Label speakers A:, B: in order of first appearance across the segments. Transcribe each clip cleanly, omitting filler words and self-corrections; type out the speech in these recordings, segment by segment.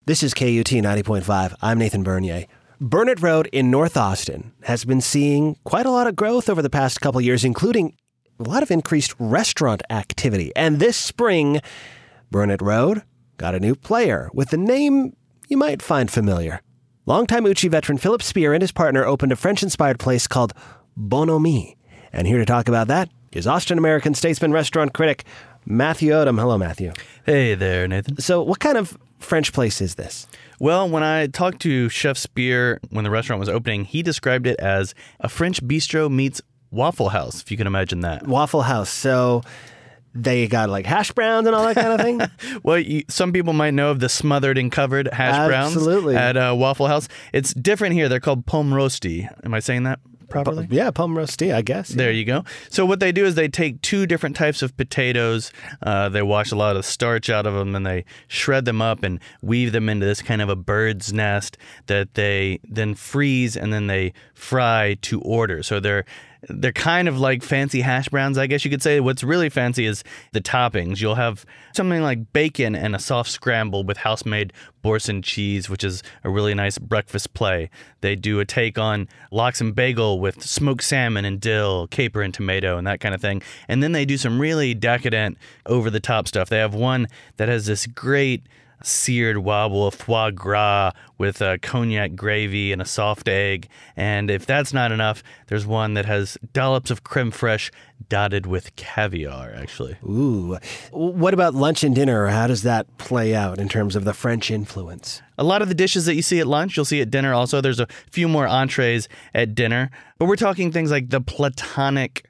A: This is KUT 90.5. I'm Nathan Bernier. Burnett Road in North Austin has been seeing quite a lot of growth over the past couple years, including a lot of increased restaurant activity. And this spring, Burnett Road got a new player with a name you might find familiar. Longtime Uchi veteran Philip Spear and his partner opened a French-inspired place called Bonhomie. And here to talk about that is Austin-American statesman restaurant critic Matthew Odom. Hello, Matthew.
B: Hey there, Nathan.
A: So what kind of French place is this?
B: Well, when I talked to Chef Spear when the restaurant was opening, he described it as a French bistro meets Waffle House, if you can imagine that.
A: Waffle House. So they got like hash browns and all that kind of thing?
B: Well, some people might know of the smothered and covered hash browns at Waffle House. It's different here. They're called pomme rosti. Am I saying that properly?
A: Yeah, pomme rosti, I guess.
B: There you go. So what they do is they take two different types of potatoes. They wash a lot of starch out of them, and they shred them up and weave them into this kind of a bird's nest that they then freeze and then they fry to order. So they're kind of like fancy hash browns, I guess you could say. What's really fancy is the toppings. You'll have something like bacon and a soft scramble with house-made Boursin cheese, which is a really nice breakfast play. They do a take on lox and bagel with smoked salmon and dill, caper and tomato, and that kind of thing. And then they do some really decadent, over-the-top stuff. They have one that has this great seared wobble of foie gras with a cognac gravy and a soft egg. And if that's not enough, there's one that has dollops of creme fraiche dotted with caviar, actually.
A: Ooh. What about lunch and dinner? How does that play out in terms of the French influence?
B: A lot of the dishes that you see at lunch, you'll see at dinner also. There's a few more entrees at dinner. But we're talking things like the platonic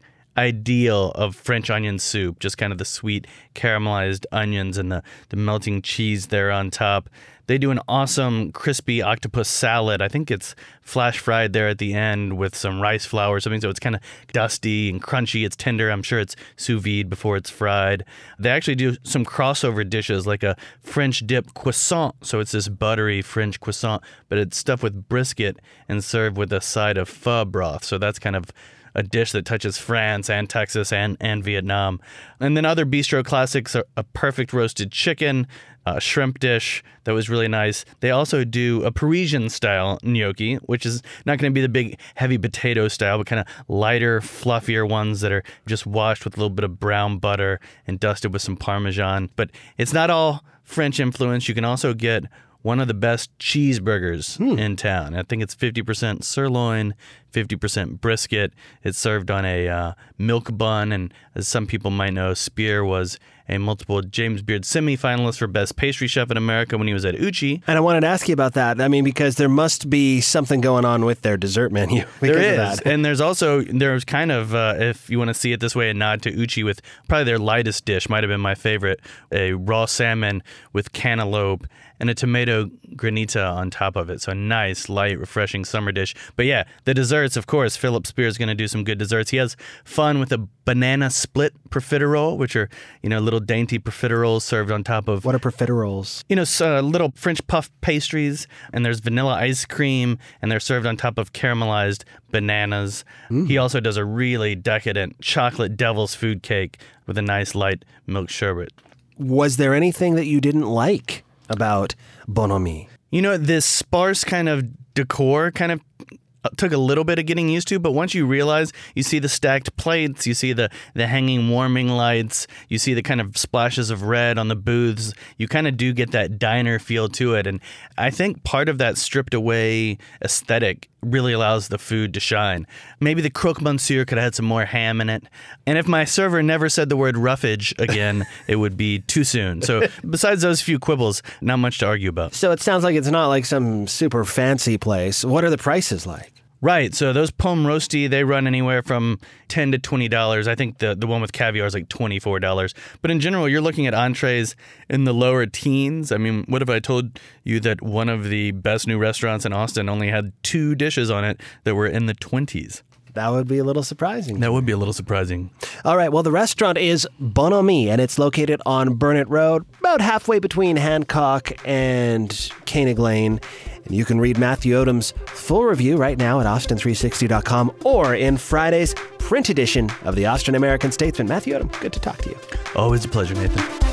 B: ideal of French onion soup, just kind of the sweet caramelized onions and the melting cheese there on top. They do an awesome crispy octopus salad. I think it's flash fried there at the end with some rice flour or something, so it's kind of dusty and crunchy. It's tender. I'm sure it's sous vide before it's fried. They actually do some crossover dishes like a French dip croissant. So it's this buttery French croissant, but it's stuffed with brisket and served with a side of pho broth. So that's kind of a dish that touches France and Texas and Vietnam. And then other bistro classics are a perfect roasted chicken, a shrimp dish that was really nice. They also do a Parisian-style gnocchi, which is not going to be the big, heavy potato style, but kind of lighter, fluffier ones that are just washed with a little bit of brown butter and dusted with some Parmesan. But it's not all French influence. You can also get one of the best cheeseburgers in town. I think it's 50% sirloin, 50% brisket. It's served on a milk bun, and as some people might know, Spear was a multiple James Beard semi-finalist for Best Pastry Chef in America when he was at Uchi.
A: And I wanted to ask you about that. I mean, because there must be something going on with their dessert menu.
B: There is. And there's kind of, if you want to see it this way, a nod to Uchi with probably their lightest dish, might have been my favorite, a raw salmon with cantaloupe and a tomato granita on top of it. So a nice, light, refreshing summer dish. But yeah, the desserts, of course, Philip Spear is going to do some good desserts. He has fun with a banana split profiterole, which are, little dainty profiteroles served on top of...
A: What are profiteroles?
B: Little French puff pastries, and there's vanilla ice cream, and they're served on top of caramelized bananas. He also does a really decadent chocolate devil's food cake with a nice light milk sherbet.
A: Was there anything that you didn't like about Bonhomie?
B: This sparse kind of decor kind of took a little bit of getting used to, but once you realize, you see the stacked plates, you see the hanging warming lights, you see the kind of splashes of red on the booths, you kind of do get that diner feel to it. And I think part of that stripped away aesthetic really allows the food to shine. Maybe the croque monsieur could have had some more ham in it. And if my server never said the word roughage again, it would be too soon. So besides those few quibbles, not much to argue about.
A: So it sounds like it's not like some super fancy place. What are the prices like?
B: Right. So those pomme rosti, they run anywhere from $10 to $20. I think the one with caviar is like $24. But in general, you're looking at entrees in the lower teens. I mean, what if I told you that one of the best new restaurants in Austin only had 2 dishes on it that were in the 20s?
A: That would be a little surprising.
B: That would be a little surprising.
A: All right. Well, the restaurant is Bonhomie, and it's located on Burnett Road, about halfway between Hancock and Koenig Lane. And you can read Matthew Odom's full review right now at austin360.com or in Friday's print edition of the Austin American Statesman. Matthew Odom, good to talk to you.
B: Always a pleasure, Nathan.